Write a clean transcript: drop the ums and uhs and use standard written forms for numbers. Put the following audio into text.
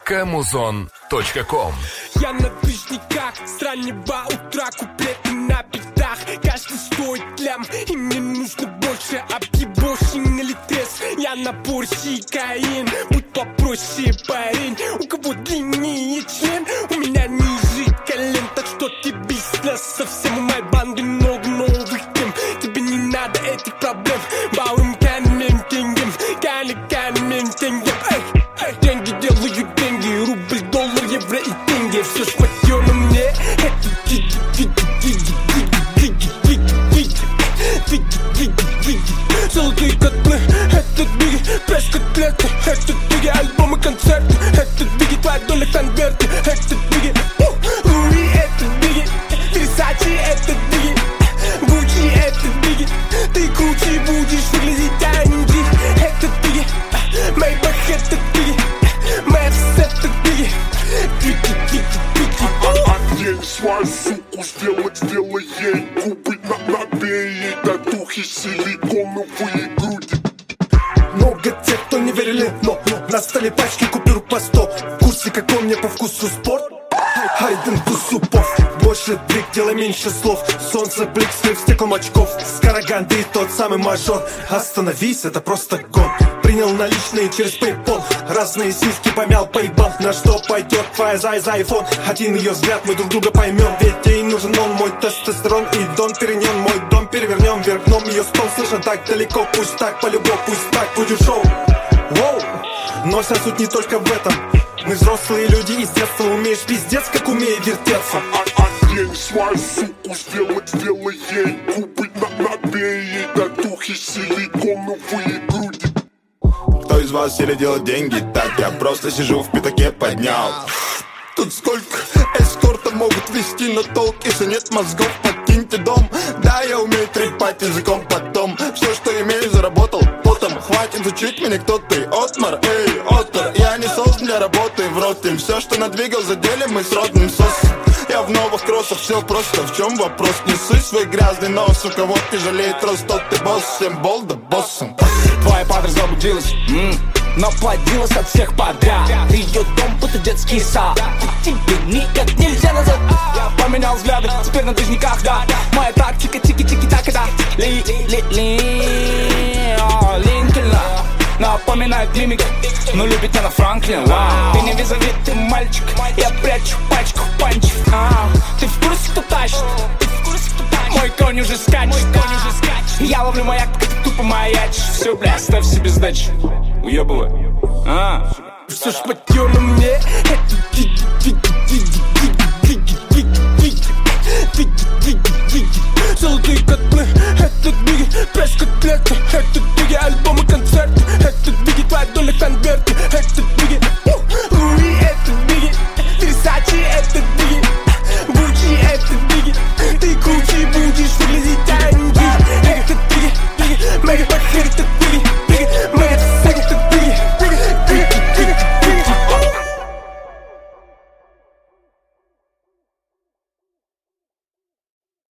Kamuzon.com. Я на движниках с раннего утра, куплеты на битах. Каждый стоит лям, и мне нужно больше объебошен или треск. Я на бурсе каин, будь попроще, парень. У кого длиннее член, у меня ниже колен. Так что тебе снес совсем у моей банды много новых тем. Тебе не надо этих проблем. Баурум камень тенген, камень тенген. Деньги делают деньги, рубль, доллар, евро и тенге. Все шматье на мне, это фиги. Золотые котлы, это биги, пресс-котлеты, это биги, альбомы, концерты, это биги, твоя доля конверты, это биги, Луи, это биги, Версачи, это биги, Гуччи, это биги, ты круче будешь выглядеть, а не джи, это биги, Мейбах, это биги, Мэвс, это биги, Одень свою суку, сделай ей губы, набей ей татухи, силиконовые груди. Много тех, кто не верили, но на столе пачки купюр по 100. В курсе, какой мне по вкусу спорт? Хайден Тусупов. Больше дрик, делай меньше слов. Солнце, блик, слив, стеклом очков. Скороганды, тот самый мажор. Остановись, это просто гон. Принял наличные через PayPal. Разные сиськи помял, поебал. На что пойдет твоя за iPhone? Один ее взгляд, мы друг друга поймем. Ведь ей нужен он, мой тестостерон. И Дон Периньон, мой дом перевернем. Вверхном ее стол, слышно так далеко. Пусть так, полюбовь, пусть так будет шоу. Воу, но вся суть не только в этом. Мы взрослые люди, и с детства умеешь пиздец, как умею вертеться. Одень свою суку, сделай ей губы, набей ей татухи, силиконовые груди. Кто из вас сели делать деньги? Так, я просто сижу в пятаке, поднял. Тут сколько эскорта могут вести на толк. Если нет мозгов, покиньте дом. Да, я умею трепать языком потом. Все, что имею, заработал потом. Хватит учить меня, кто ты, Отмар, эй, Отор. Я не создан для работы в роте. Все, что надвигал, задели мы с родным сосом. Я в новых кроссах, все просто, в чем вопрос? Не суй свой грязный нос, у кого тяжелеет рост, тот ты босс, всем бол да боссом. Твоя подруга заблудилась, но плодилась от всех подряд. Ее дом будто детский сад, тебе никак нельзя назад. Я поменял взгляды, теперь на движниках, да. Моя тактика, тики-тики-так, да. Линкольна напоминает мимик, но любит она Франклин. Ты не визави, ты мальчик, я прячу пачку панчев. Ты в курсе, кто тащит? Мой конь уже скачет. Я ловлю маяк, пока ты тупо маячишь. Все, бля, ставь себе сдачи, уебывай. Все шматье на мне, это фиги. Золотые котлы, это биги, пресс-котлеты, это биги, альбомы, концерты, это биги, твоя доля конверт,